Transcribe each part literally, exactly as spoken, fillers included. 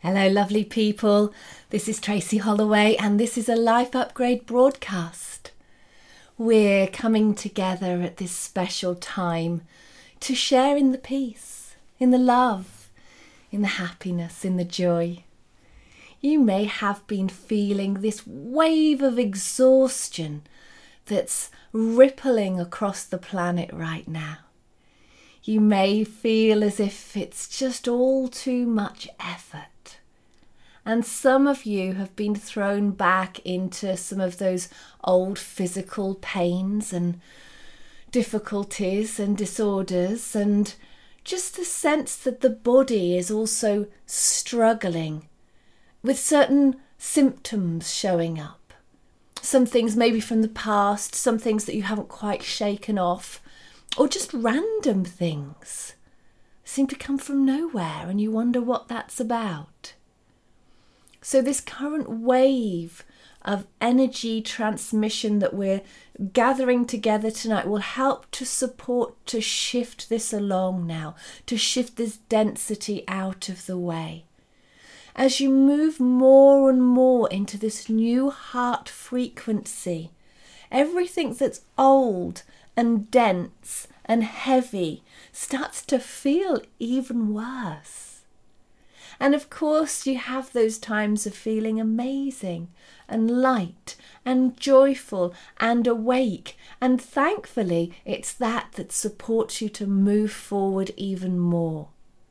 Hello, lovely people. This is Tracy Holloway, and this is a Life Upgrade broadcast. We're coming together at this special time to share in the peace, in the love, in the happiness, in the joy. You may have been feeling this wave of exhaustion that's rippling across the planet right now. You may feel as if it's just all too much effort. And some of you have been thrown back into some of those old physical pains and difficulties and disorders, and just the sense that the body is also struggling with certain symptoms showing up. Some things maybe from the past, some things that you haven't quite shaken off, or just random things seem to come from nowhere and you wonder what that's about. So this current wave of energy transmission that we're gathering together tonight will help to support, to shift this along now, to shift this density out of the way. As you move more and more into this new heart frequency, everything that's old and dense and heavy starts to feel even worse. And of course, you have those times of feeling amazing and light and joyful and awake. And thankfully, it's that that supports you to move forward even more.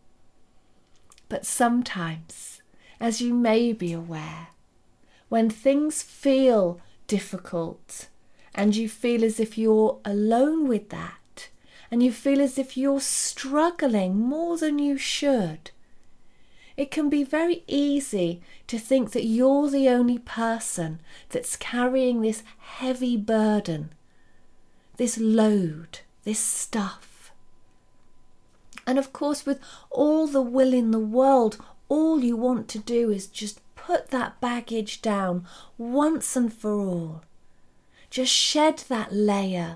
But sometimes, as you may be aware, when things feel difficult and you feel as if you're alone with that, and you feel as if you're struggling more than you should, it can be very easy to think that you're the only person that's carrying this heavy burden, this load, this stuff. And of course, with all the will in the world, all you want to do is just put that baggage down once and for all. Just shed that layer.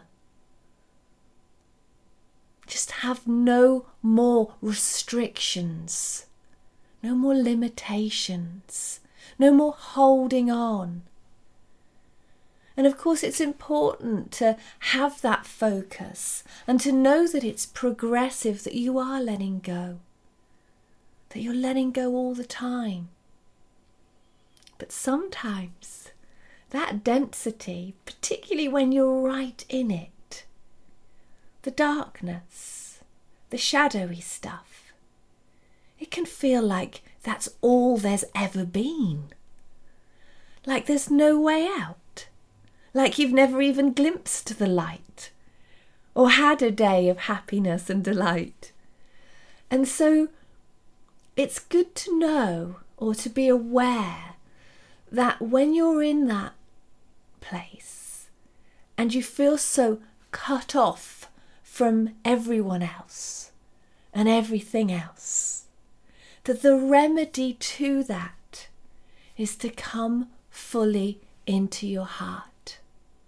Just have no more restrictions. No more limitations, no more holding on. And of course, it's important to have that focus and to know that it's progressive, that you are letting go, that you're letting go all the time. But sometimes that density, particularly when you're right in it, the darkness, the shadowy stuff, it can feel like that's all there's ever been. Like there's no way out. Like you've never even glimpsed the light or had a day of happiness and delight. And so it's good to know or to be aware that when you're in that place and you feel so cut off from everyone else and everything else, that the remedy to that is to come fully into your heart.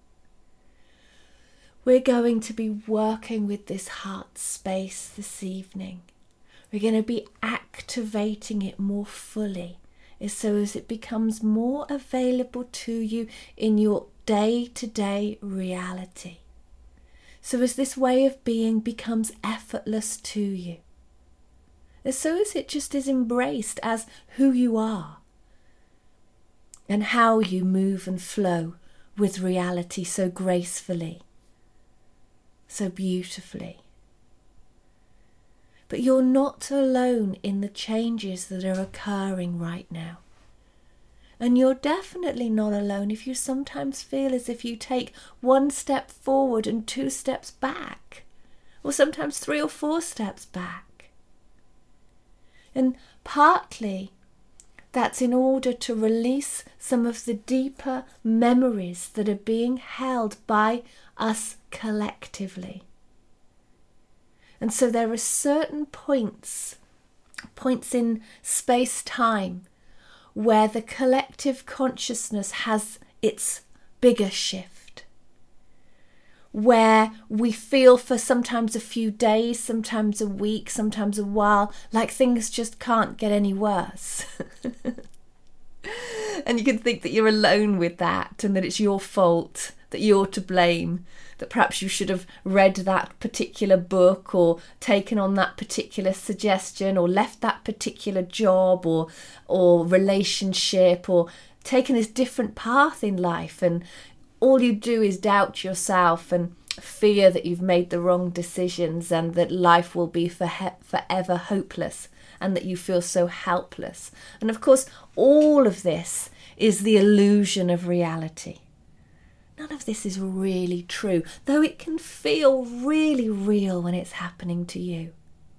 We're going to be working with this heart space this evening. We're going to be activating it more fully, so as it becomes more available to you in your day-to-day reality. So as this way of being becomes effortless to you. So as it just is embraced as who you are and how you move and flow with reality so gracefully, so beautifully. But you're not alone in the changes that are occurring right now. And you're definitely not alone if you sometimes feel as if you take one step forward and two steps back, or sometimes three or four steps back. And partly that's in order to release some of the deeper memories that are being held by us collectively. And so there are certain points, points in space-time, where the collective consciousness has its bigger shift, where we feel for sometimes a few days, sometimes a week, sometimes a while, like things just can't get any worse. And you can think that you're alone with that and that it's your fault, that you're to blame, that perhaps you should have read that particular book or taken on that particular suggestion or left that particular job or or relationship or taken this different path in life, and all you do is doubt yourself and fear that you've made the wrong decisions and that life will be for he- forever hopeless and that you feel so helpless. And of course, all of this is the illusion of reality. None of this is really true, though it can feel really real when it's happening to you.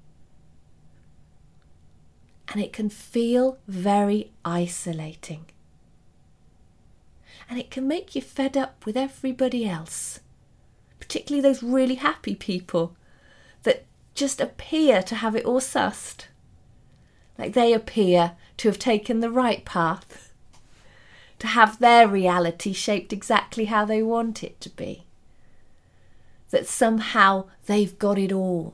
And it can feel very isolating. And it can make you fed up with everybody else, particularly those really happy people that just appear to have it all sussed. Like they appear to have taken the right path, to have their reality shaped exactly how they want it to be. That somehow they've got it all.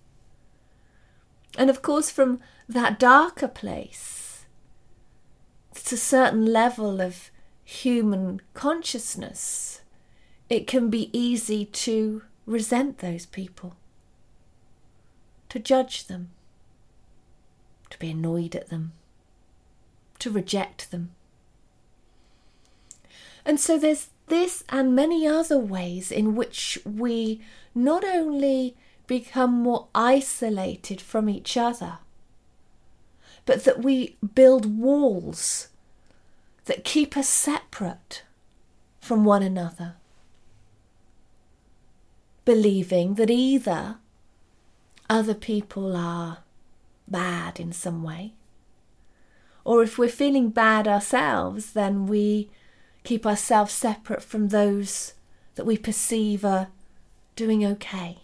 And of course, from that darker place, it's a certain level of human consciousness, it can be easy to resent those people, to judge them, to be annoyed at them, to reject them. And so there's this and many other ways in which we not only become more isolated from each other, but that we build walls that keep us separate from one another, believing that either other people are bad in some way, or if we're feeling bad ourselves, then we keep ourselves separate from those that we perceive are doing okay.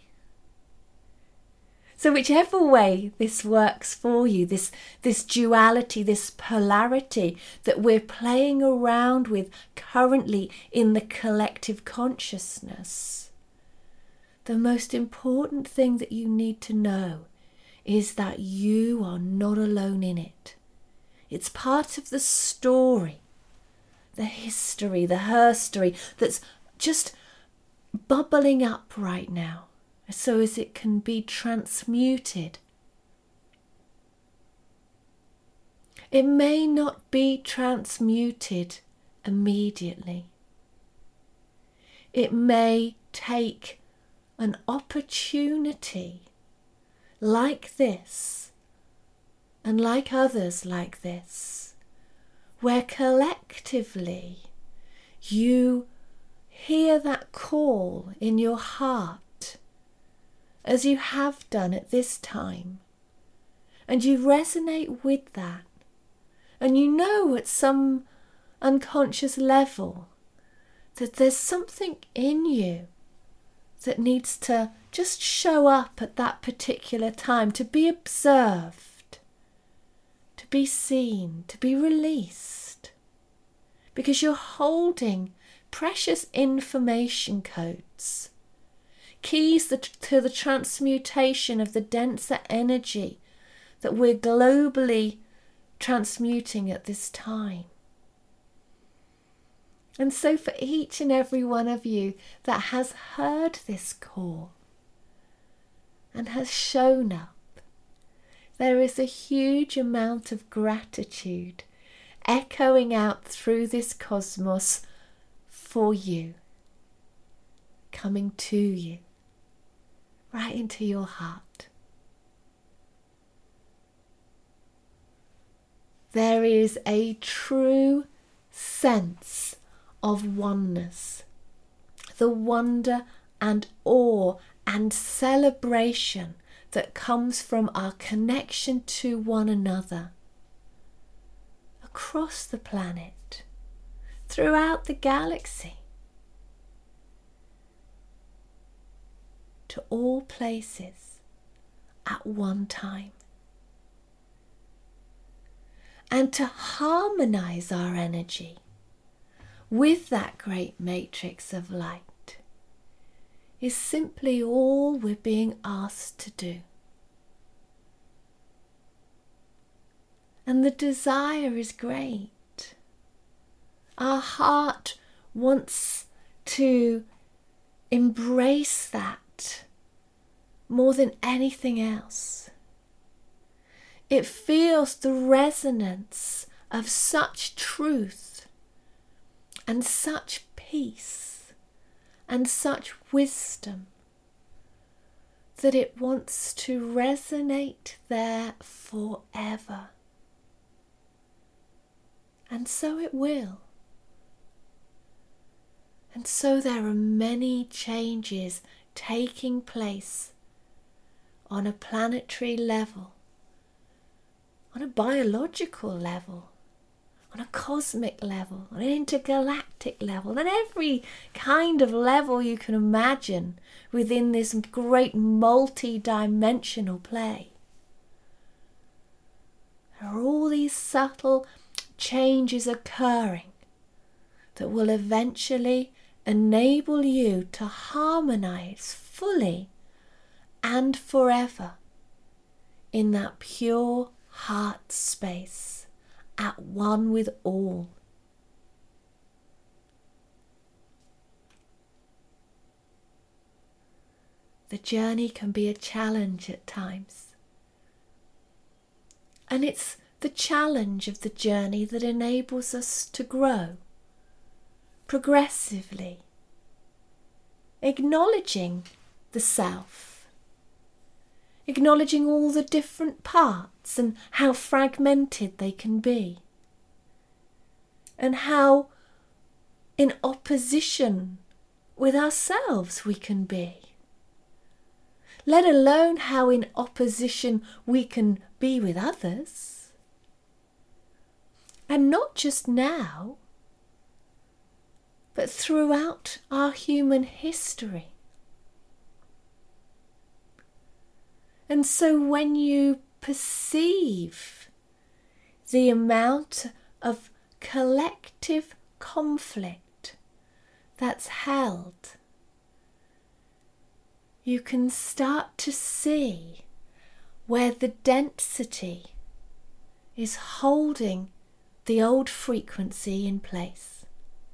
So whichever way this works for you, this, this duality, this polarity that we're playing around with currently in the collective consciousness, the most important thing that you need to know is that you are not alone in it. It's part of the story, the history, the herstory that's just bubbling up right now, so as it can be transmuted. It may not be transmuted immediately. It may take an opportunity like this and like others like this, where collectively you hear that call in your heart as you have done at this time, and you resonate with that, and you know at some unconscious level that there's something in you that needs to just show up at that particular time, to be observed, to be seen, to be released, because you're holding precious information codes, keys to the transmutation of the denser energy that we're globally transmuting at this time. And so for each and every one of you that has heard this call and has shown up, there is a huge amount of gratitude echoing out through this cosmos for you, coming to you, right into your heart. There is a true sense of oneness, the wonder and awe and celebration that comes from our connection to one another across the planet, throughout the galaxy, to all places at one time. And to harmonize our energy with that great matrix of light, is simply all we're being asked to do. And the desire is great. Our heart wants to embrace that more than anything else. It feels the resonance of such truth and such peace and such wisdom that it wants to resonate there forever. And so it will. And so there are many changes taking place on a planetary level, on a biological level, on a cosmic level, on an intergalactic level, and every kind of level you can imagine within this great multi-dimensional play. There are all these subtle changes occurring that will eventually enable you to harmonize fully and forever in that pure heart space, at one with all. The journey can be a challenge at times, and it's the challenge of the journey that enables us to grow progressively, acknowledging the self, acknowledging all the different parts and how fragmented they can be, and how in opposition with ourselves we can be, let alone how in opposition we can be with others. And not just now, but throughout our human history. And so when you perceive the amount of collective conflict that's held, you can start to see where the density is holding the old frequency in place.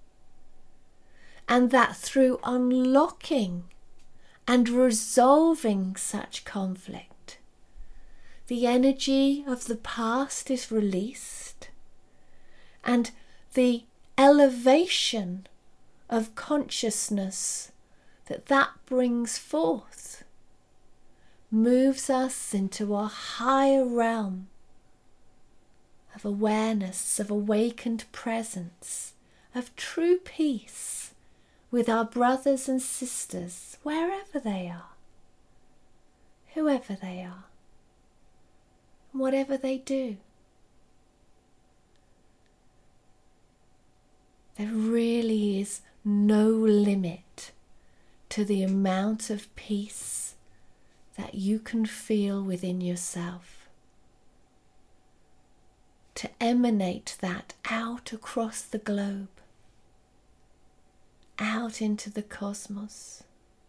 And that through unlocking and resolving such conflict, the energy of the past is released, and the elevation of consciousness that that brings forth moves us into a higher realm of awareness, of awakened presence, of true peace with our brothers and sisters, wherever they are, whoever they are, and whatever they do. There really is no limit to the amount of peace that you can feel within yourself. To emanate that out across the globe, out into the cosmos,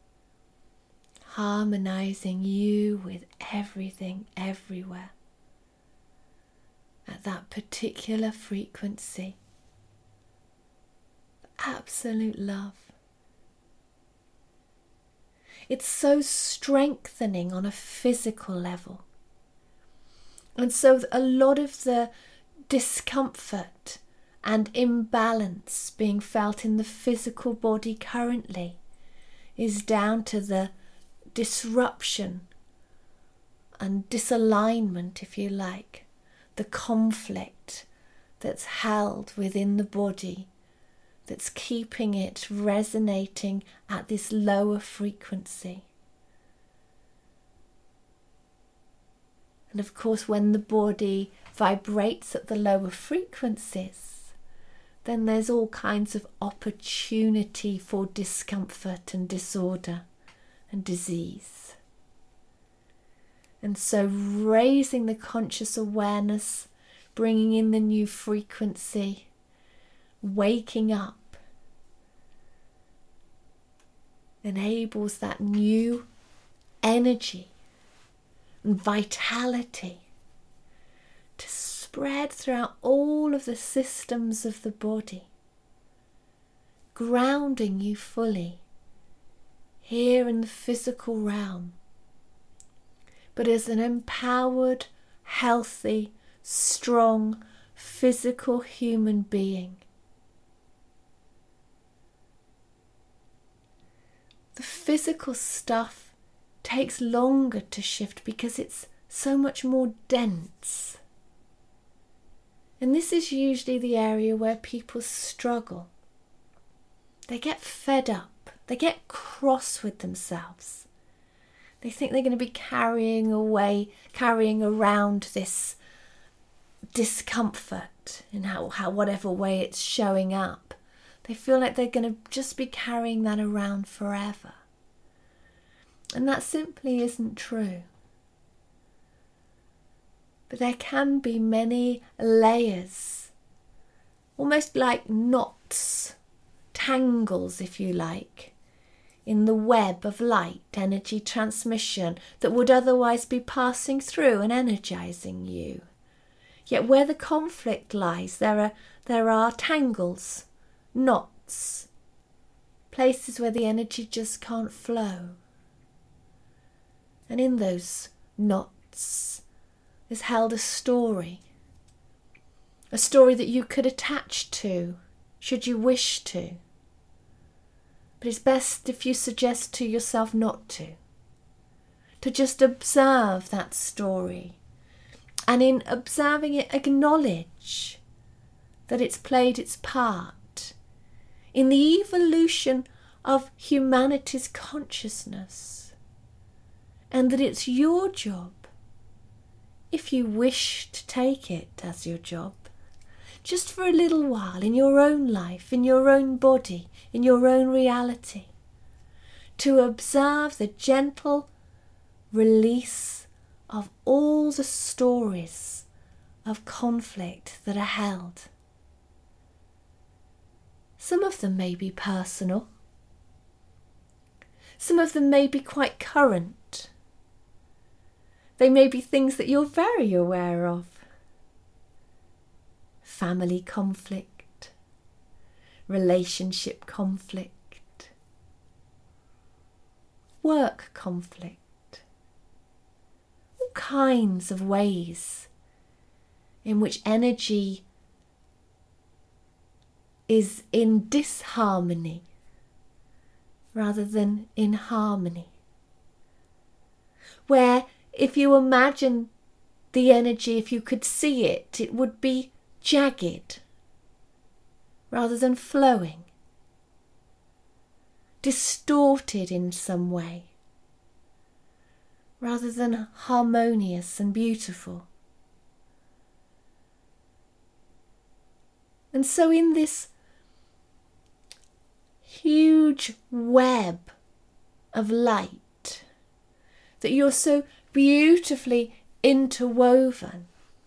harmonizing you with everything everywhere at that particular frequency. Absolute love. It's so strengthening on a physical level. And so a lot of the discomfort and imbalance being felt in the physical body currently is down to the disruption and disalignment, if you like, the conflict that's held within the body, that's keeping it resonating at this lower frequency. And of course, when the body vibrates at the lower frequencies, then there's all kinds of opportunity for discomfort and disorder and disease. And so raising the conscious awareness, bringing in the new frequency, waking up, enables that new energy and vitality to spread throughout all of the systems of the body, grounding you fully here in the physical realm, but as an empowered, healthy, strong, physical human being. The physical stuff takes longer to shift because it's so much more dense. And this is usually the area where people struggle. They get fed up. They get cross with themselves. They think they're going to be carrying away, carrying around this discomfort in how, how whatever way it's showing up. They feel like they're going to just be carrying that around forever. And that simply isn't true. But there can be many layers, almost like knots, tangles if you like, in the web of light energy transmission that would otherwise be passing through and energizing you. Yet where the conflict lies, there are, there are tangles, knots, places where the energy just can't flow. And in those knots is held a story, a story that you could attach to, should you wish to. But it's best if you suggest to yourself not to. To just observe that story. And in observing it, acknowledge that it's played its part in the evolution of humanity's consciousness. And that it's your job, if you wish to take it as your job, just for a little while in your own life, in your own body, in your own reality, to observe the gentle release of all the stories of conflict that are held. Some of them may be personal. Some of them may be quite current. They may be things that you're very aware of. Family conflict, relationship conflict, work conflict, all kinds of ways in which energy is in disharmony rather than in harmony. Where if you imagine the energy, if you could see it, it would be jagged rather than flowing, distorted in some way rather than harmonious and beautiful. And so in this huge web of light that you're so beautifully interwoven,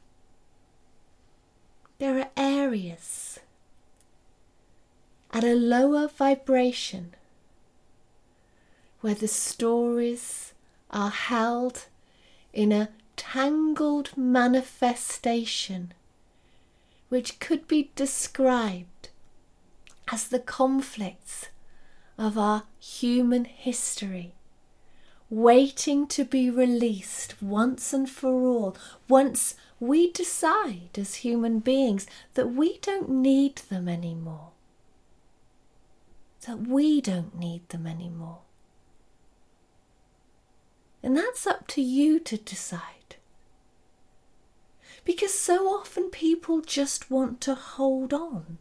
there are areas at a lower vibration where the stories are held in a tangled manifestation which could be described as the conflicts of our human history, waiting to be released once and for all, once we decide as human beings that we don't need them anymore. That we don't need them anymore. And that's up to you to decide. Because so often people just want to hold on.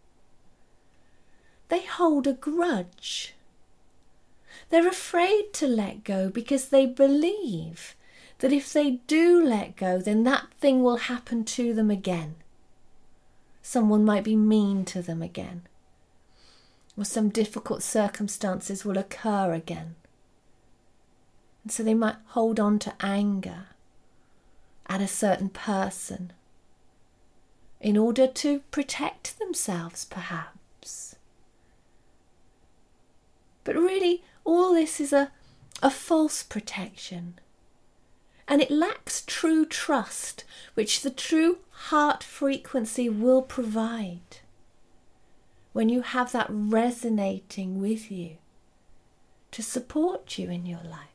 They hold a grudge. They're afraid to let go because they believe that if they do let go, then that thing will happen to them again. Someone might be mean to them again, or some difficult circumstances will occur again. And so they might hold on to anger at a certain person in order to protect themselves, perhaps. But really, all this is a, a false protection. And it lacks true trust, which the true heart frequency will provide when you have that resonating with you to support you in your life.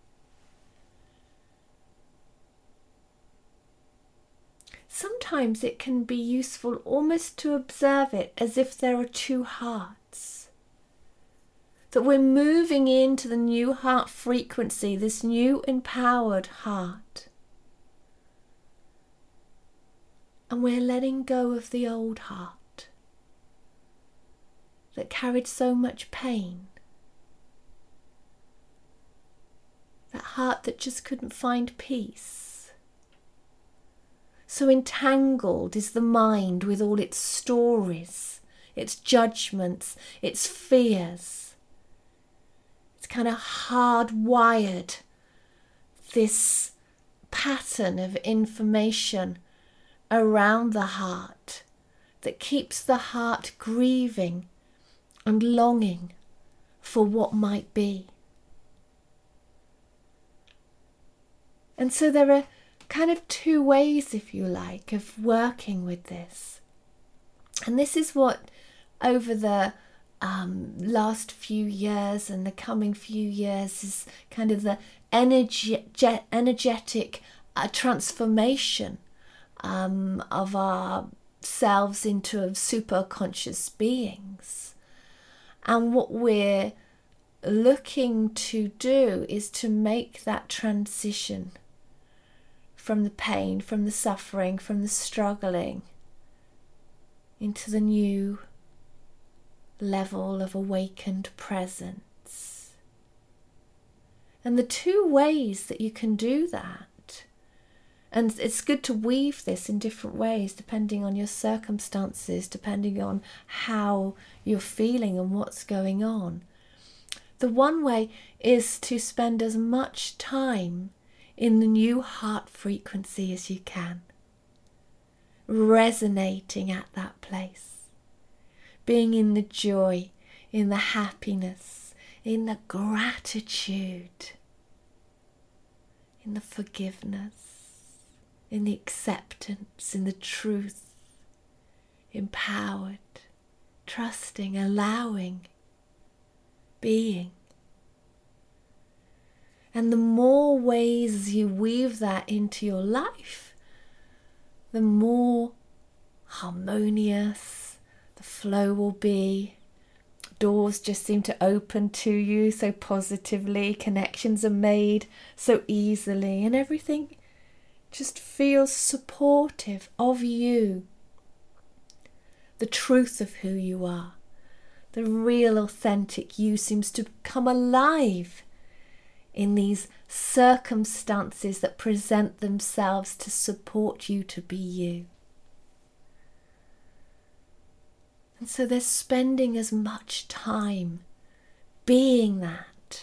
Sometimes it can be useful almost to observe it as if there are two hearts. That we're moving into the new heart frequency, this new empowered heart. And we're letting go of the old heart that carried so much pain. That heart that just couldn't find peace. So entangled is the mind with all its stories, its judgments, its fears. It's kind of hardwired, this pattern of information around the heart that keeps the heart grieving and longing for what might be. And so there are kind of two ways, if you like, of working with this. And this is what over the um, last few years and the coming few years is kind of the energy, energetic uh, transformation um, of ourselves into super conscious beings. And what we're looking to do is to make that transition from the pain, from the suffering, from the struggling, into the new level of awakened presence. And the two ways that you can do that, and it's good to weave this in different ways depending on your circumstances, depending on how you're feeling and what's going on. The one way is to spend as much time in the new heart frequency as you can, resonating at that place, being in the joy, in the happiness, in the gratitude, in the forgiveness, in the acceptance, in the truth, empowered, trusting, allowing, being. And the more ways you weave that into your life, the more harmonious the flow will be. Doors just seem to open to you so positively. Connections are made so easily. And everything just feels supportive of you. The truth of who you are. The real authentic you seems to come alive in these circumstances that present themselves to support you to be you. And so they're spending as much time being that.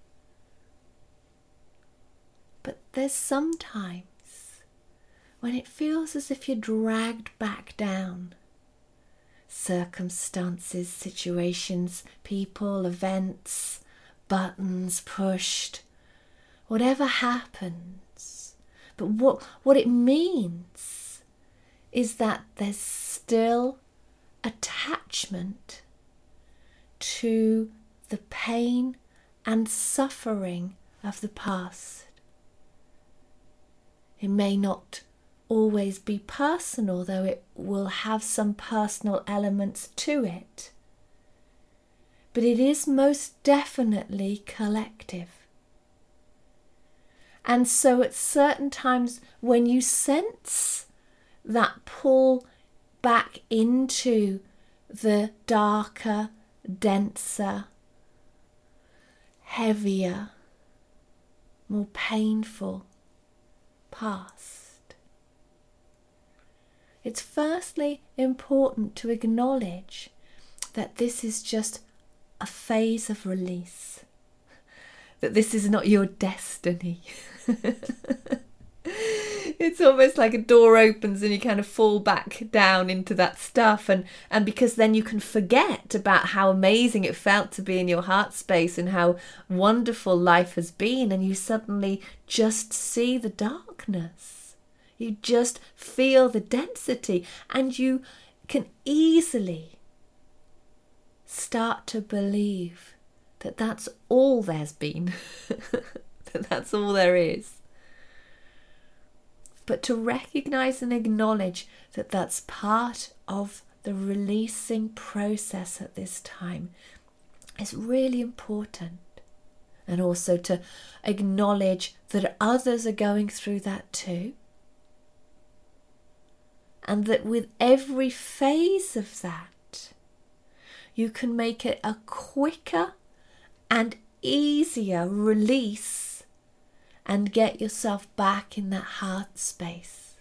But there's sometimes when it feels as if you're dragged back down. Circumstances, situations, people, events, buttons pushed, whatever happens. But what, what it means is that there's still attachment to the pain and suffering of the past. It may not always be personal, though it will have some personal elements to it. But it is most definitely collective. And so at certain times when you sense that pull back into the darker, denser, heavier, more painful past, it's firstly important to acknowledge that this is just a phase of release, that this is not your destiny. It's almost like a door opens and you kind of fall back down into that stuff, and and because then you can forget about how amazing it felt to be in your heart space and how wonderful life has been, and you suddenly just see the darkness. You just feel the density, and you can easily start to believe that that's all there's been, that that's all there is. But to recognize and acknowledge that that's part of the releasing process at this time is really important. And also to acknowledge that others are going through that too. And that with every phase of that, you can make it a quicker and easier release and get yourself back in that heart space.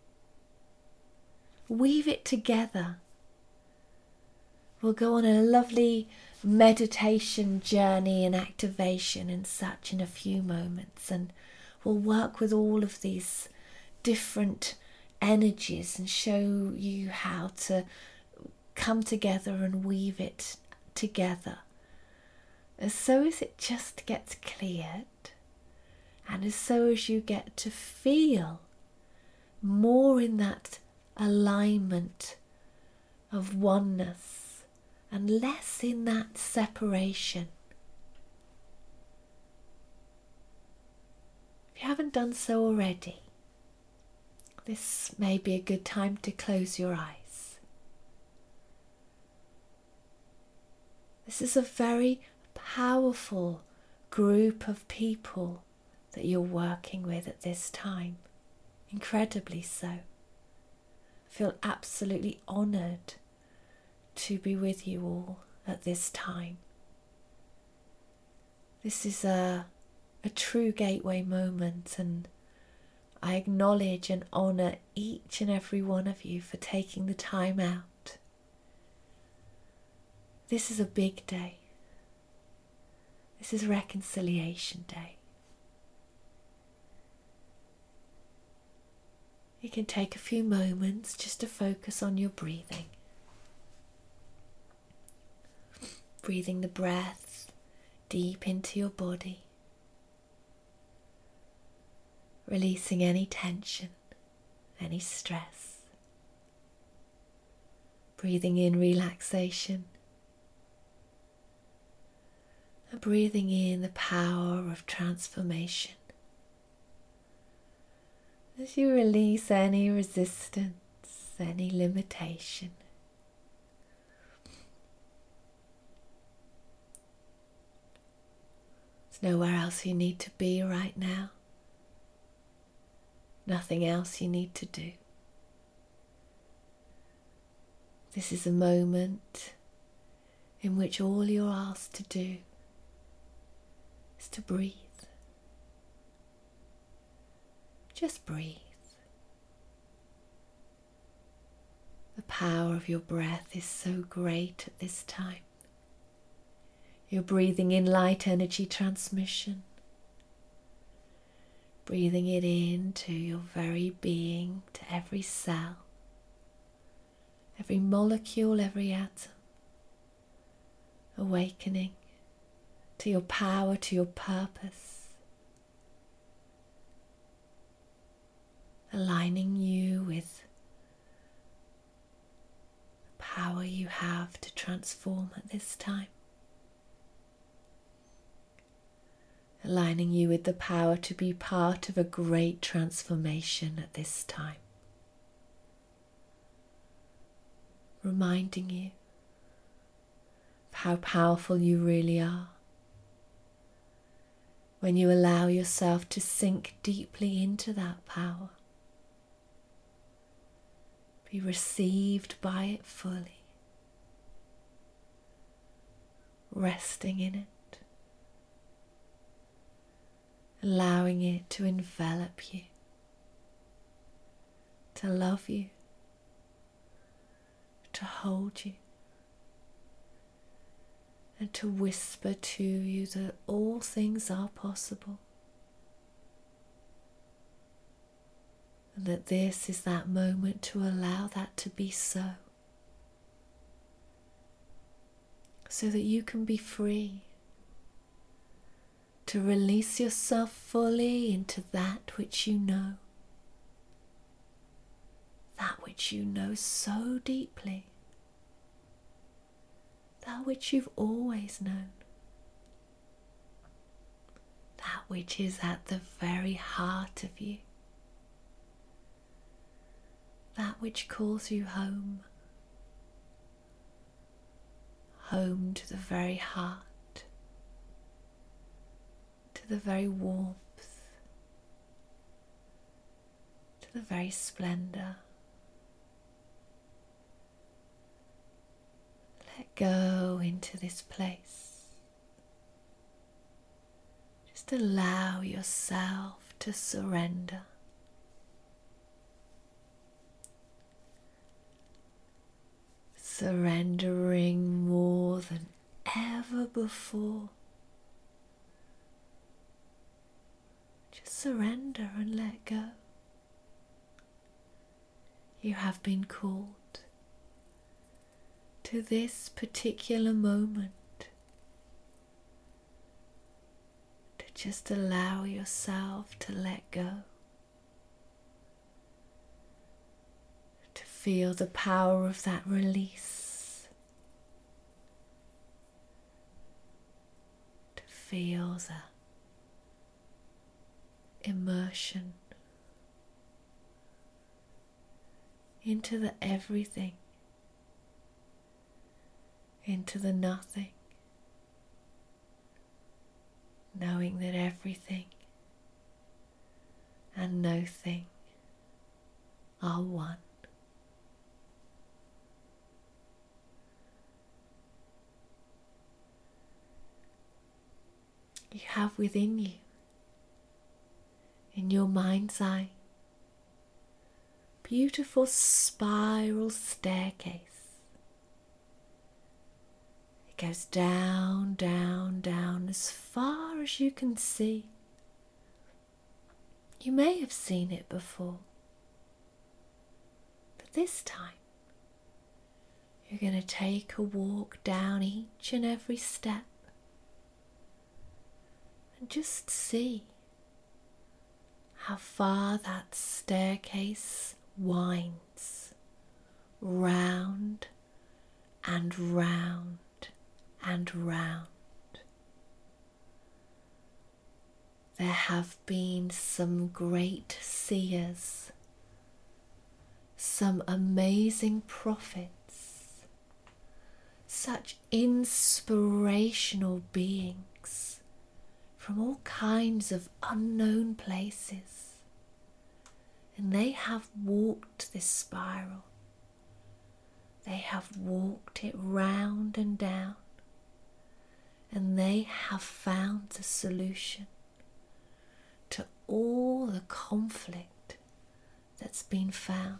Weave it together. We'll go on a lovely meditation journey and activation and such in a few moments, and we'll work with all of these different energies and show you how to come together and weave it together, as so as it just gets cleared. And as so as you get to feel more in that alignment of oneness and less in that separation. If you haven't done so already, this may be a good time to close your eyes. This is a very powerful group of people that you're working with at this time, incredibly so. I feel absolutely honoured to be with you all at this time. This is a, a true gateway moment, and I acknowledge and honour each and every one of you for taking the time out. This is a big day. This is Reconciliation Day. You can take a few moments just to focus on your breathing. Breathing the breath deep into your body. Releasing any tension, any stress. Breathing in relaxation. And breathing in the power of transformation. As you release any resistance, any limitation. There's nowhere else you need to be right now. Nothing else you need to do. This is a moment in which all you're asked to do is to breathe. Just breathe. The power of your breath is so great at this time. You're breathing in light energy transmission. Breathing it into your very being, to every cell, every molecule, every atom. Awakening to your power, to your purpose. Aligning you with the power you have to transform at this time. Aligning you with the power to be part of a great transformation at this time. Reminding you of how powerful you really are. When you allow yourself to sink deeply into that power. Be received by it fully, resting in it, allowing it to envelop you, to love you, to hold you, and to whisper to you that all things are possible. And that this is that moment to allow that to be so. So that you can be free to release yourself fully into that which you know. That which you know so deeply. That which you've always known. That which is at the very heart of you. That which calls you home. Home to the very heart. To the very warmth. To the very splendour. Let go into this place. Just allow yourself to surrender. Surrendering more than ever before. Just surrender and let go. You have been called to this particular moment to just allow yourself to let go. To feel the power of that release. To feel the immersion into the everything, into the nothing, knowing that everything and no thing are one. You have within you, in your mind's eye, beautiful spiral staircase. It goes down, down, down as far as you can see. You may have seen it before, but this time you're going to take a walk down each and every step and just see how far that staircase winds round and round and round. There have been some great seers, some amazing prophets, such inspirational beings from all kinds of unknown places, and they have walked this spiral. They have walked it round and down, and they have found the solution to all the conflict that's been found.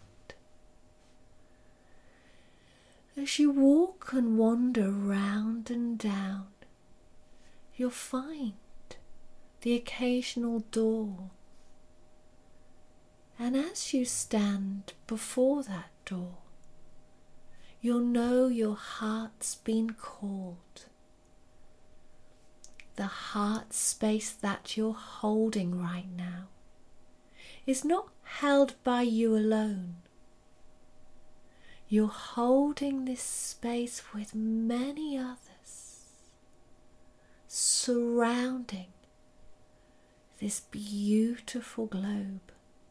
As you walk and wander round and down, you'll find the occasional door, and as you stand before that door, you'll know your heart's been called. The heart space that you're holding right now is not held by you alone. You're holding this space with many others, surrounding this beautiful globe.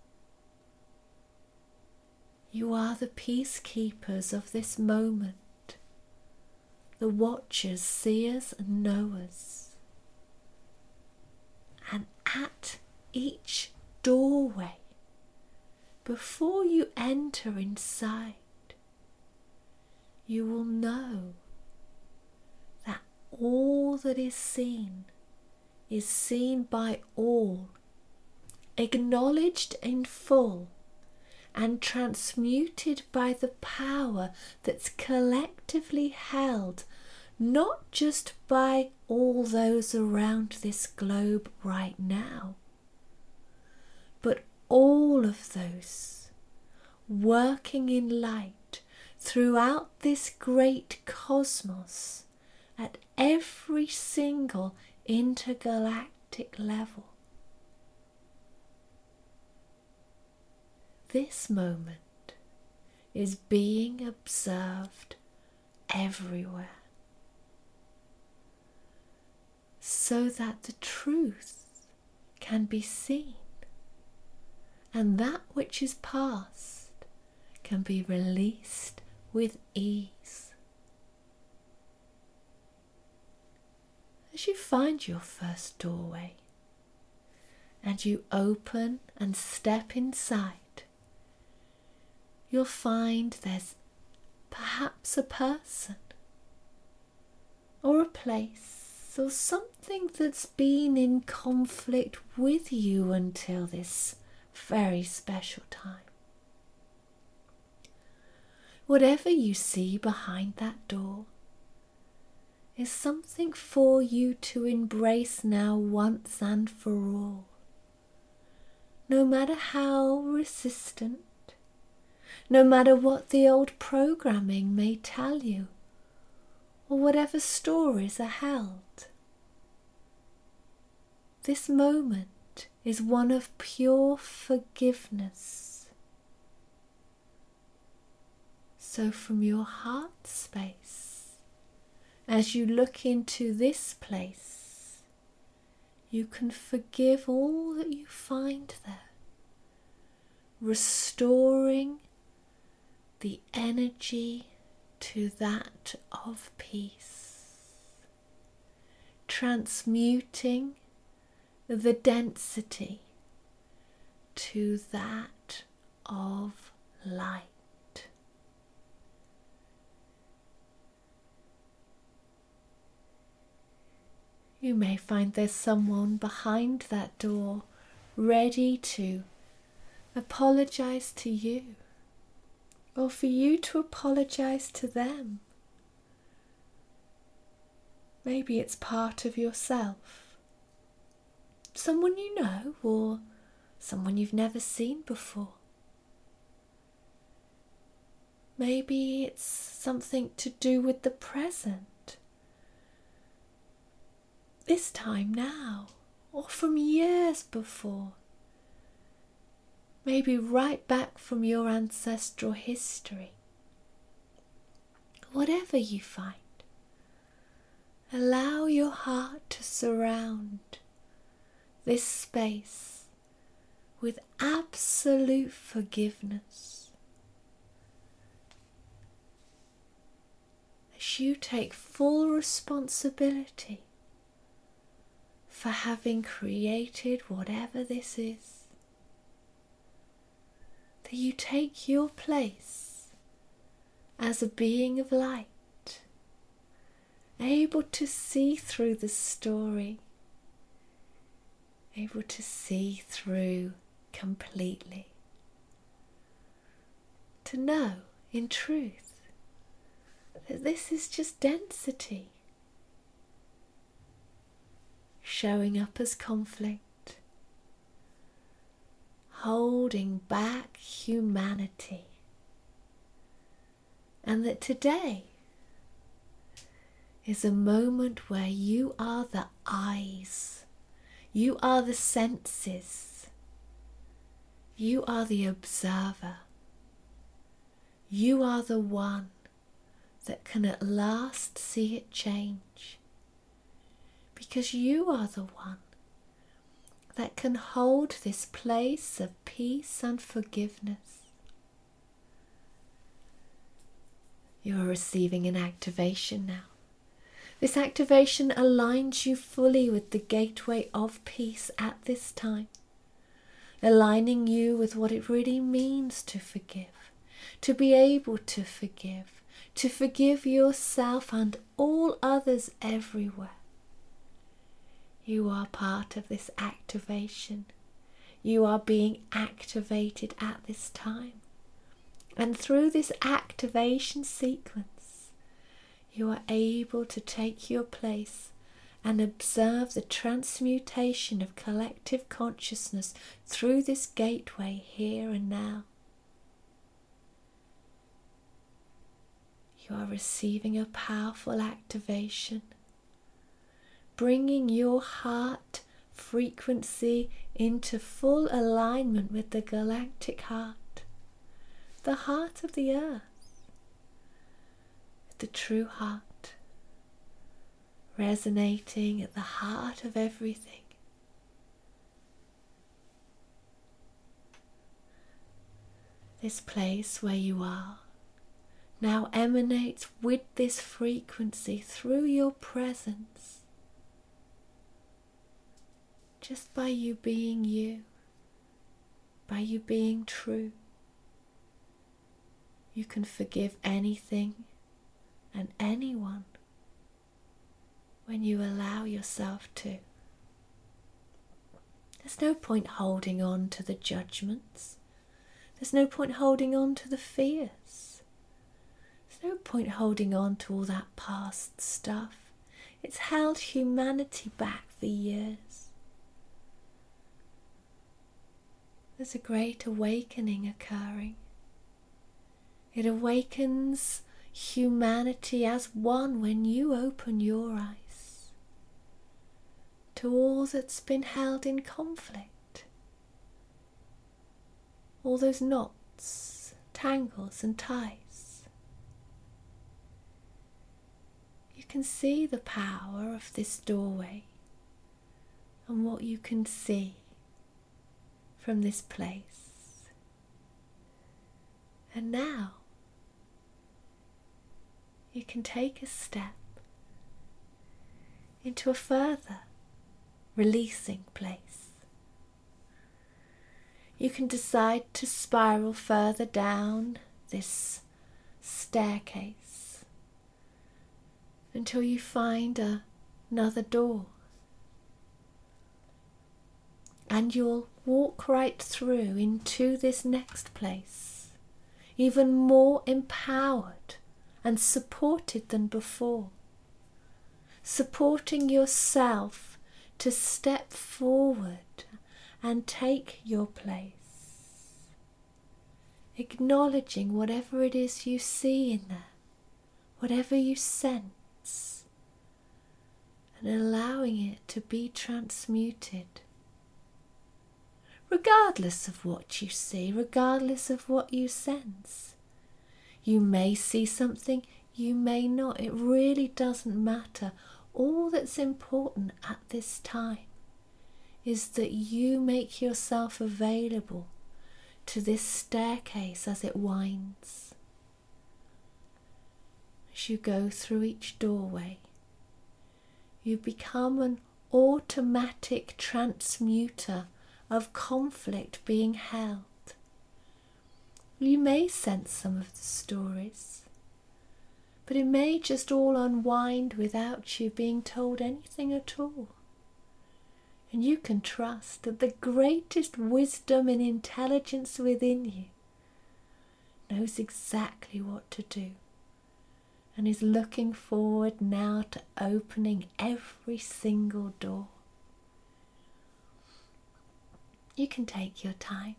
You are the peacekeepers of this moment, the watchers, seers and knowers. And at each doorway, before you enter inside, you will know that all that is seen is seen by all, acknowledged in full, and transmuted by the power that's collectively held, not just by all those around this globe right now, but all of those working in light throughout this great cosmos at every single intergalactic level. This moment is being observed everywhere, so that the truth can be seen, and that which is past can be released with ease. As you find your first doorway and you open and step inside, you'll find there's perhaps a person or a place or something that's been in conflict with you until this very special time. Whatever you see behind that door is something for you to embrace now once and for all, no matter how resistant, no matter what the old programming may tell you, or whatever stories are held. This moment is one of pure forgiveness. So from your heart space, as you look into this place, you can forgive all that you find there, restoring the energy to that of peace, transmuting the density to that of light. You may find there's someone behind that door ready to apologize to you, or for you to apologize to them. Maybe it's part of yourself, someone you know, or someone you've never seen before. Maybe it's something to do with the present, this time now, or from years before. Maybe right back from your ancestral history. Whatever you find, allow your heart to surround this space with absolute forgiveness. As you take full responsibility for having created whatever this is, that you take your place as a being of light, able to see through the story, able to see through completely, to know in truth that this is just density showing up as conflict, holding back humanity, and that today is a moment where you are the eyes, you are the senses, you are the observer, you are the one that can at last see it change, because you are the one that can hold this place of peace and forgiveness. You are receiving an activation now. This activation aligns you fully with the gateway of peace at this time, aligning you with what it really means to forgive, to be able to forgive, to forgive yourself and all others everywhere. You are part of this activation. You are being activated at this time. And through this activation sequence, you are able to take your place and observe the transmutation of collective consciousness through this gateway here and now. You are receiving a powerful activation, bringing your heart frequency into full alignment with the galactic heart, the heart of the earth, with the true heart, resonating at the heart of everything. This place where you are now emanates with this frequency through your presence, just by you being you, by you being true. You can forgive anything and anyone when you allow yourself to. There's no point holding on to the judgments. There's no point holding on to the fears. There's no point holding on to all that past stuff. It's held humanity back for years. There's a great awakening occurring. It awakens humanity as one when you open your eyes to all that's been held in conflict, all those knots, tangles and ties. You can see the power of this doorway and what you can see from this place. And now you can take a step into a further releasing place. You can decide to spiral further down this staircase until you find a, another door, and you'll walk right through into this next place, even more empowered and supported than before, supporting yourself to step forward and take your place, acknowledging whatever it is you see in there, whatever you sense, and allowing it to be transmuted. Regardless of what you see, regardless of what you sense. You may see something, you may not. It really doesn't matter. All that's important at this time is that you make yourself available to this staircase as it winds. As you go through each doorway, you become an automatic transmuter of conflict being held. You may sense some of the stories, but it may just all unwind without you being told anything at all. And you can trust that the greatest wisdom and intelligence within you knows exactly what to do and is looking forward now to opening every single door. You can take your time.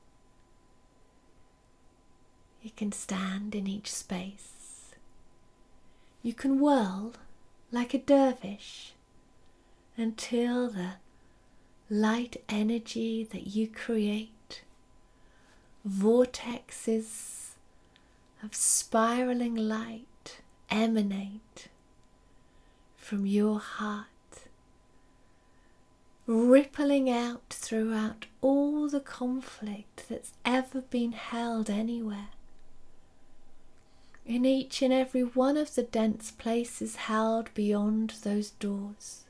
You can stand in each space. You can whirl like a dervish until the light energy that you create, vortexes of spiraling light, emanate from your heart, rippling out throughout all the conflict that's ever been held anywhere. In each and every one of the dense places held beyond those doors.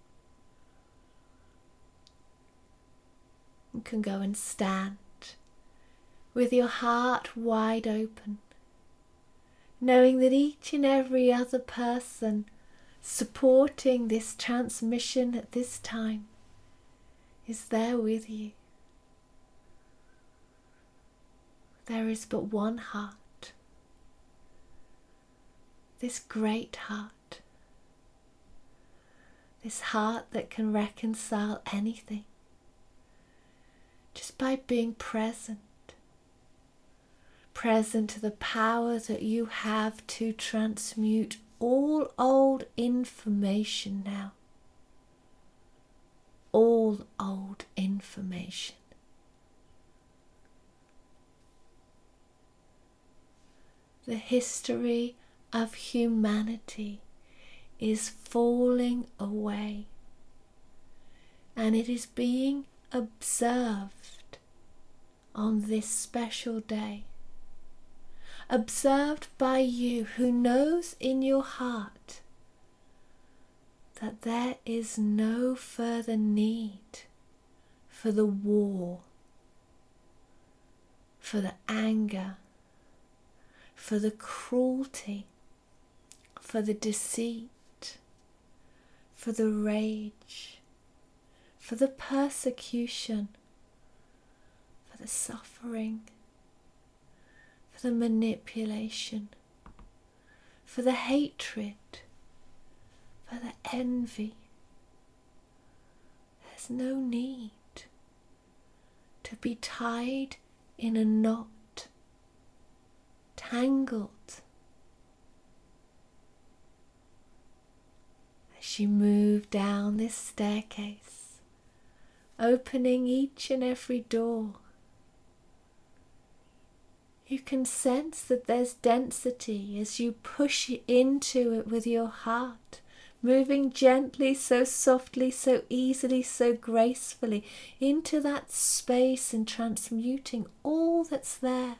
You can go and stand with your heart wide open, knowing that each and every other person supporting this transmission at this time is there with you. There is but one heart. This great heart, This heart that can reconcile anything just by being present. Present to the power that you have to transmute all old information now. All old information. The history of humanity is falling away, and it is being observed on this special day. Observed by you who knows in your heart that there is no further need for the war, for the anger, for the cruelty, for the deceit, for the rage, for the persecution, for the suffering, for the manipulation, for the hatred, for the envy. There's no need to be tied in a knot, tangled. As you move down this staircase, opening each and every door, you can sense that there's density as you push into it with your heart, moving gently, so softly, so easily, so gracefully into that space and transmuting all that's there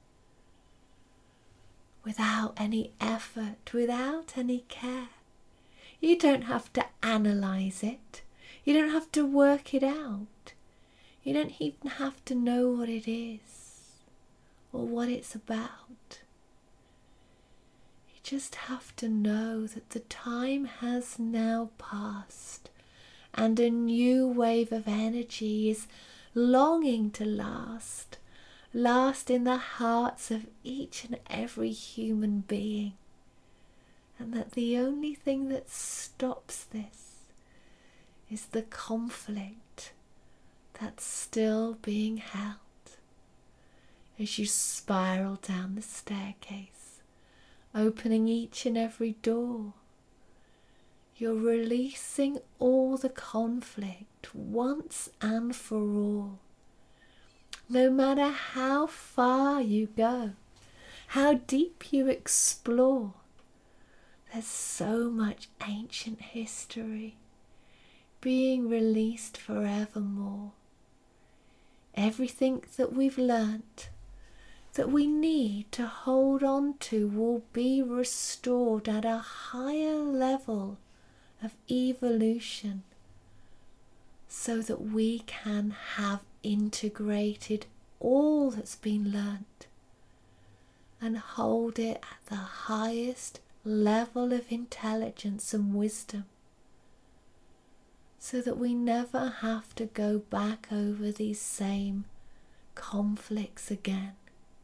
without any effort, without any care. You don't have to analyze it. You don't have to work it out. You don't even have to know what it is or what it's about. You just have to know that the time has now passed and a new wave of energy is longing to last, last in the hearts of each and every human being. And that the only thing that stops this is the conflict that's still being held. As you spiral down the staircase, opening each and every door, you're releasing all the conflict once and for all. No matter how far you go, how deep you explore, there's so much ancient history being released forevermore. Everything that we've learnt that we need to hold on to will be restored at a higher level of evolution so that we can have integrated all that's been learnt and hold it at the highest level of intelligence and wisdom so that we never have to go back over these same conflicts again.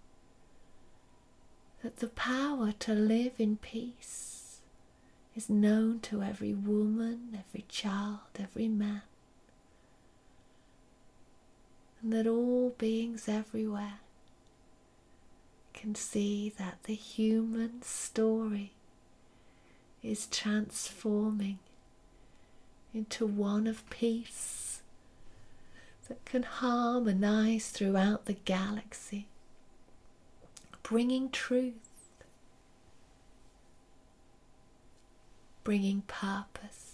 That the power to live in peace is known to every woman, every child, every man, and that all beings everywhere can see that the human story is transforming into one of peace that can harmonize throughout the galaxy, bringing truth, bringing purpose,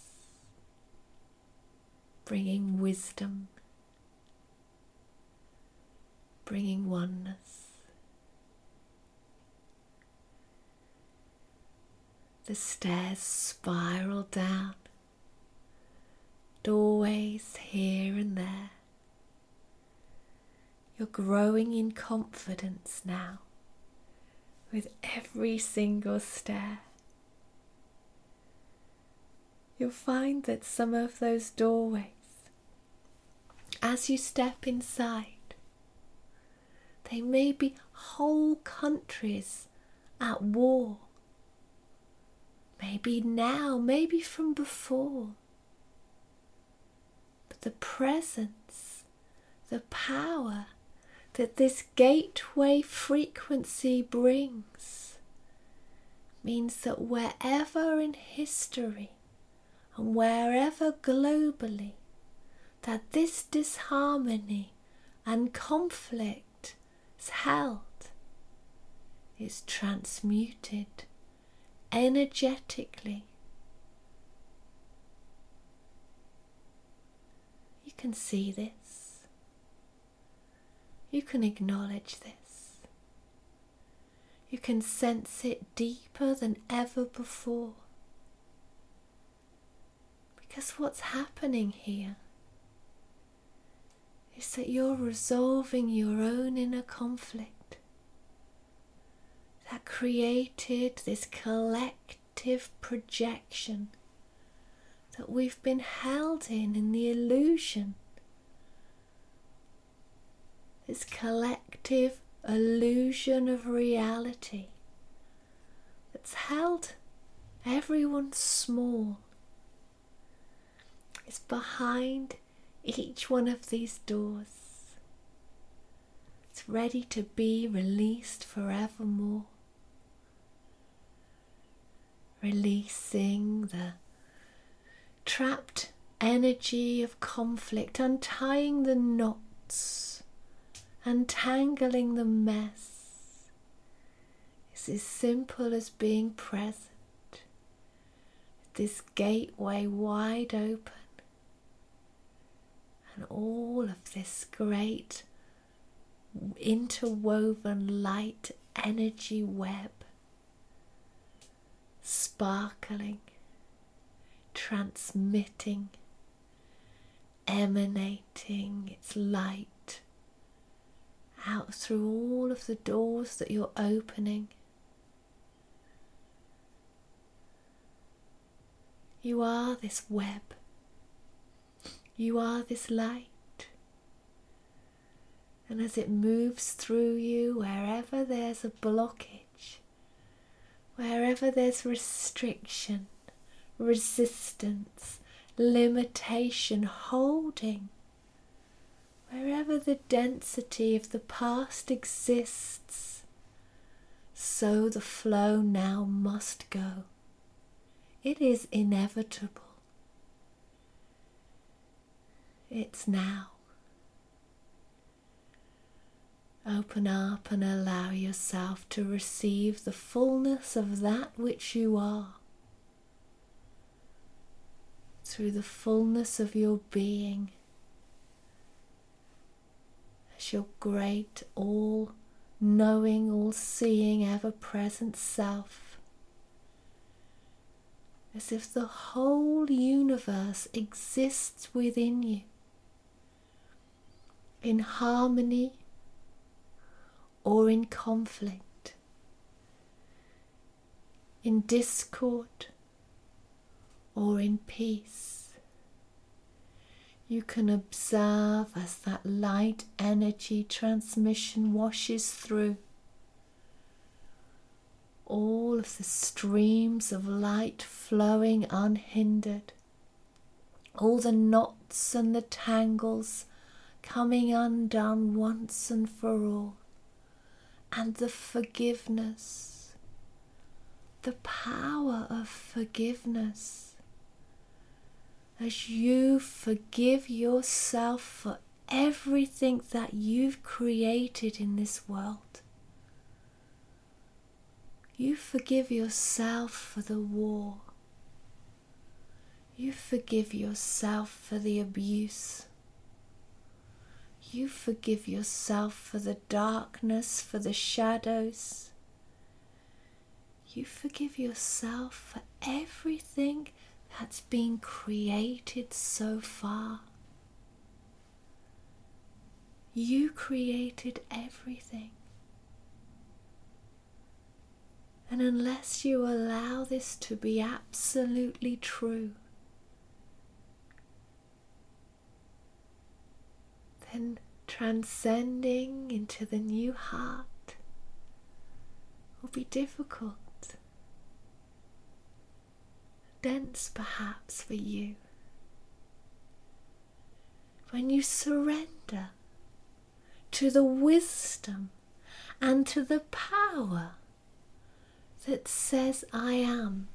bringing wisdom, bringing oneness. The stairs spiral down, doorways here and there. You're growing in confidence now with every single stair. You'll find that some of those doorways, as you step inside, they may be whole countries at war. Maybe now, maybe from before. the presence, the power that this gateway frequency brings means that wherever in history and wherever globally that this disharmony and conflict is held, is transmuted energetically. You can see this. You can acknowledge this. You can sense it deeper than ever before. Because what's happening here is that you're resolving your own inner conflict that created this collective projection that we've been held in, in the illusion. This collective illusion of reality that's held everyone small. It's behind each one of these doors. It's ready to be released forevermore. Releasing the trapped energy of conflict, untying the knots, untangling the mess. It's as simple as being present. This gateway wide open. And all of this great interwoven light energy web sparkling, transmitting, emanating its light out through all of the doors that you're opening. You are this web. You are this light, and as it moves through you, wherever there's a blockage, wherever there's restriction, resistance, limitation, holding, wherever the density of the past exists, so the flow now must go. It is inevitable. It's now. Open up and allow yourself to receive the fullness of that which you are through the fullness of your being as your great, all-knowing, all-seeing, ever-present self, as if the whole universe exists within you, in harmony or in conflict, in discord or in peace. You can observe as that light energy transmission washes through all of the streams of light flowing unhindered, all the knots and the tangles coming undone once and for all, and the forgiveness, the power of forgiveness, as you forgive yourself for everything that you've created in this world. You forgive yourself for the war. You forgive yourself for the abuse. You forgive yourself for the darkness, for the shadows. You forgive yourself for everything that's been created so far. You created everything. And unless you allow this to be absolutely true, then transcending into the new heart will be difficult, dense perhaps for you. when you surrender to the wisdom and to the power that says, I am.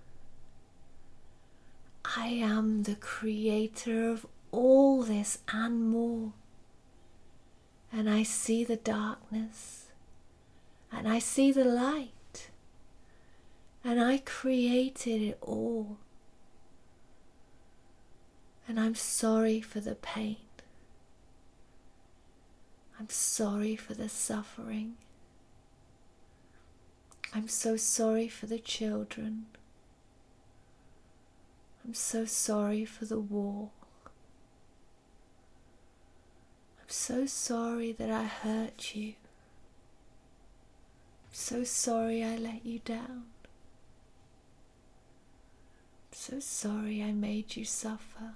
I am the creator of all this and more. And I see the darkness, and I see the light, and I created it all. And I'm sorry for the pain. I'm sorry for the suffering. I'm so sorry for the children. I'm so sorry for the war. I'm so sorry that I hurt you. I'm so sorry I let you down. I'm so sorry I made you suffer.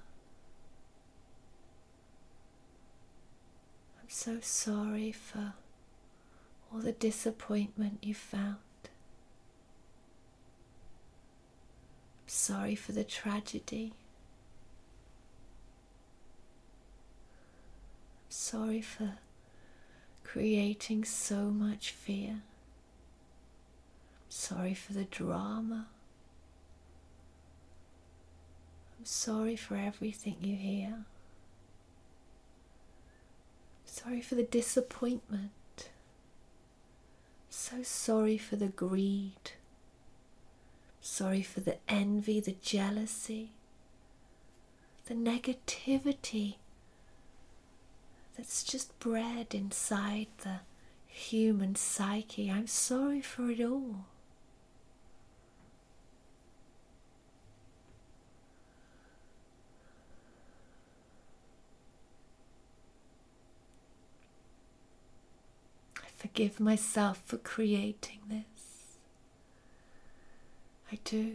I'm so sorry for all the disappointment you found. I'm sorry for the tragedy. I'm sorry for creating so much fear. I'm sorry for the drama. I'm sorry for everything you hear. Sorry for the disappointment. So sorry for the greed. Sorry for the envy, the jealousy, the negativity that's just bred inside the human psyche. I'm sorry for it all. Forgive myself for creating this. I do.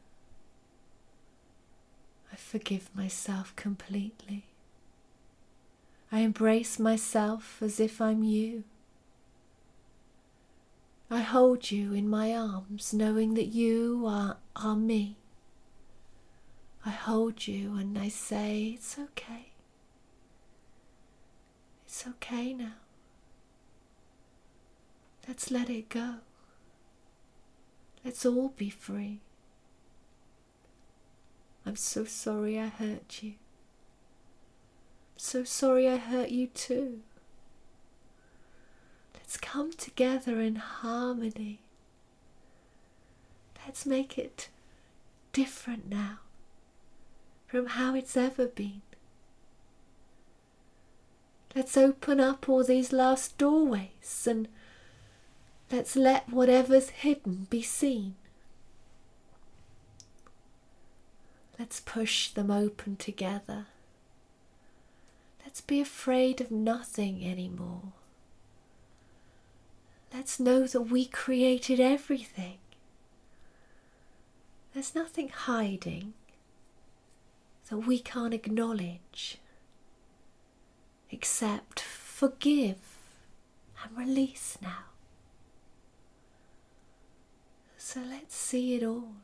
I forgive myself completely. I embrace myself as if I'm you. I hold you in my arms, knowing that you are, are me. I hold you and I say, it's okay. It's okay now. Let's let it go. Let's all be free. I'm so sorry I hurt you. I'm so sorry I hurt you too. Let's come together in harmony. Let's make it different now from how it's ever been. Let's open up all these last doorways and let's let whatever's hidden be seen. Let's push them open together. Let's be afraid of nothing anymore. Let's know that we created everything. There's nothing hiding that we can't acknowledge, except forgive and release now. So let's see it all.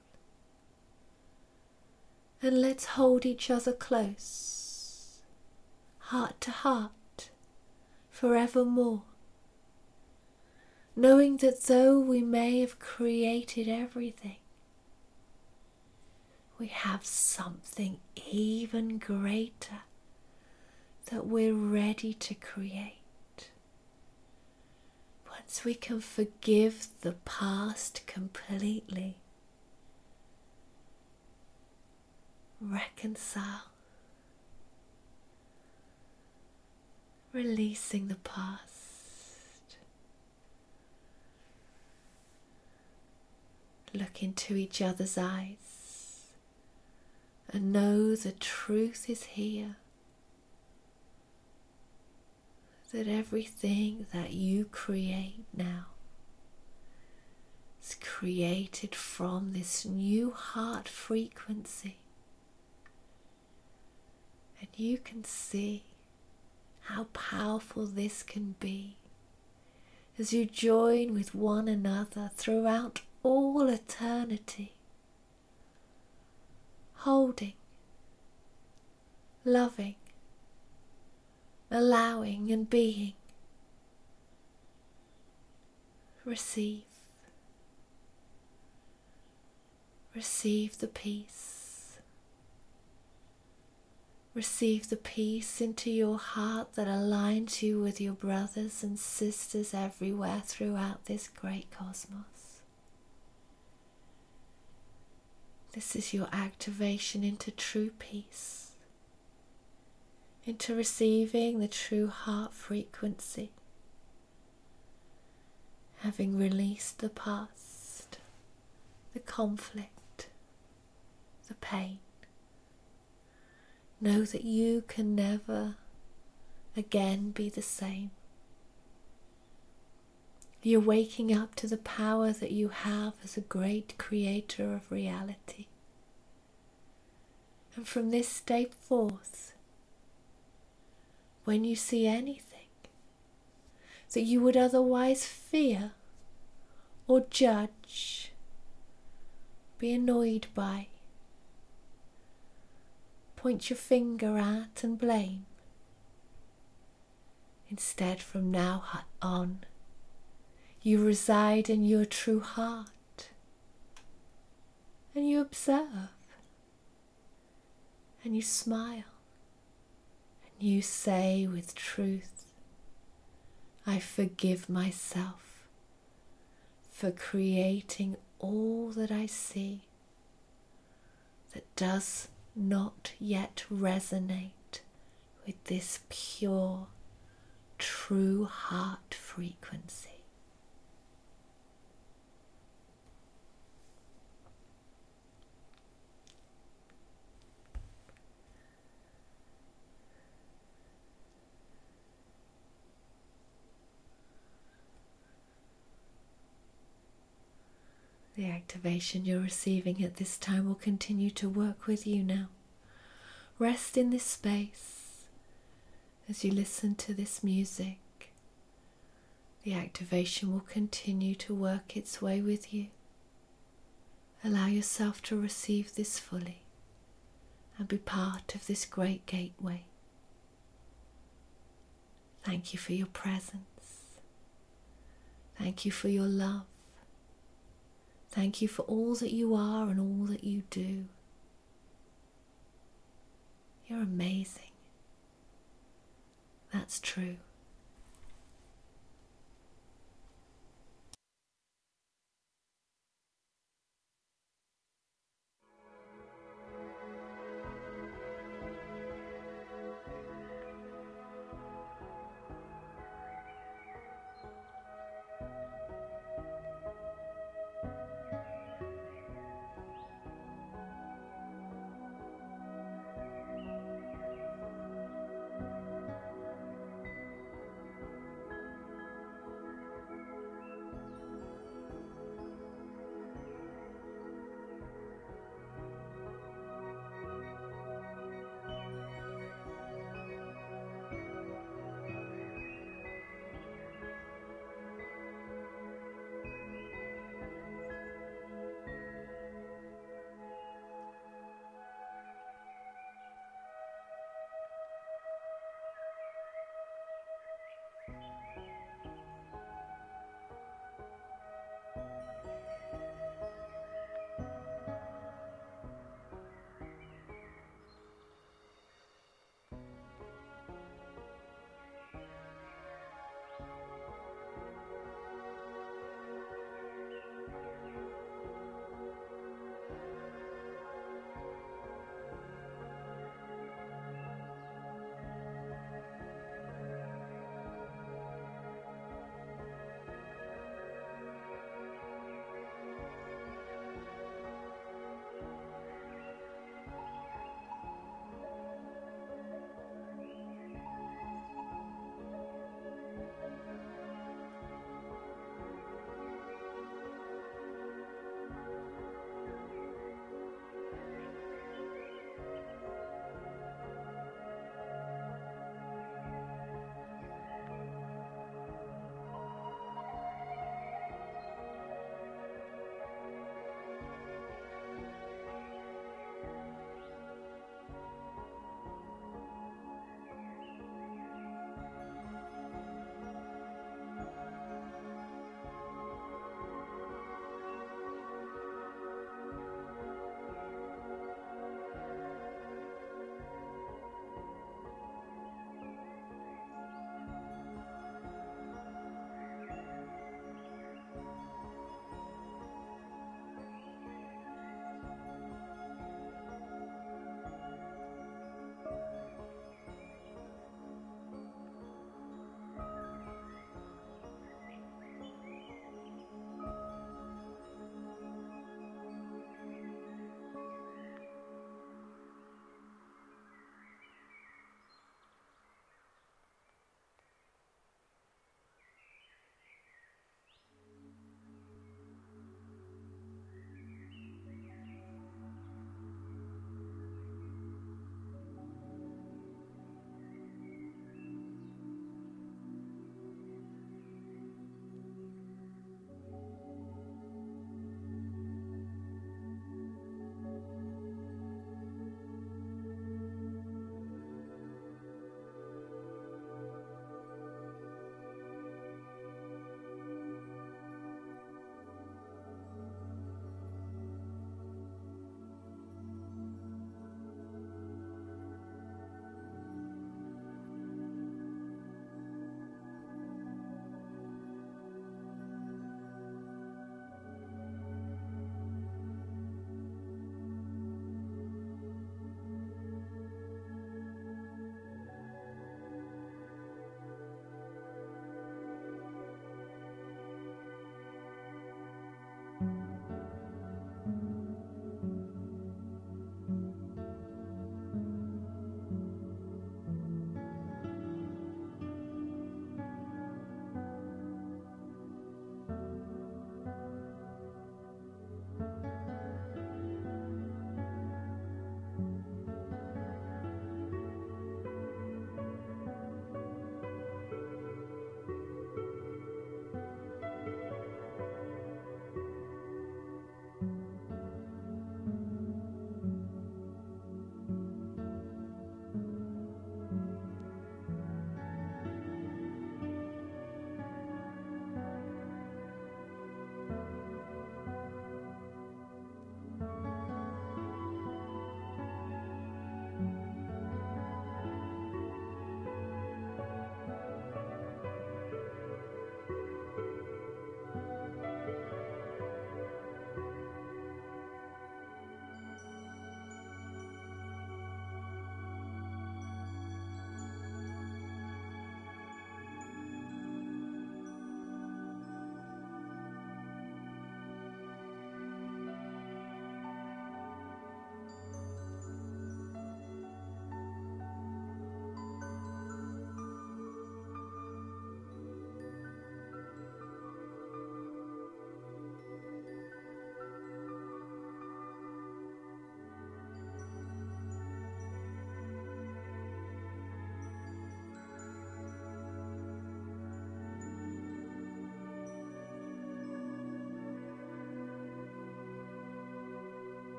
And let's hold each other close, heart to heart, forevermore. Knowing that though we may have created everything, we have something even greater that we're ready to create. Once we can forgive the past completely, reconcile, releasing the past, look into each other's eyes and know the truth is here, that everything that you create now is created from this new heart frequency. And you can see how powerful this can be as you join with one another throughout all eternity, holding, loving, allowing and being. Receive. Receive the peace. Receive the peace into your heart that aligns you with your brothers and sisters everywhere throughout this great cosmos. This is your activation into true peace, into receiving the true heart frequency, having released the past, the conflict, the pain. Know that you can never again be the same. You're waking up to the power that you have as a great creator of reality. And from this day forth, when you see anything that you would otherwise fear or judge, be annoyed by, point your finger at and blame, instead, from now on, you reside in your true heart, and you observe, and you smile, and you say with truth, I forgive myself for creating all that I see that does not yet resonate with this pure, true heart frequency. The activation you're receiving at this time will continue to work with you now. Rest in this space as you listen to this music. The activation will continue to work its way with you. Allow yourself to receive this fully and be part of this great gateway. Thank you for your presence. Thank you for your love. Thank you for all that you are and all that you do. You're amazing. That's true.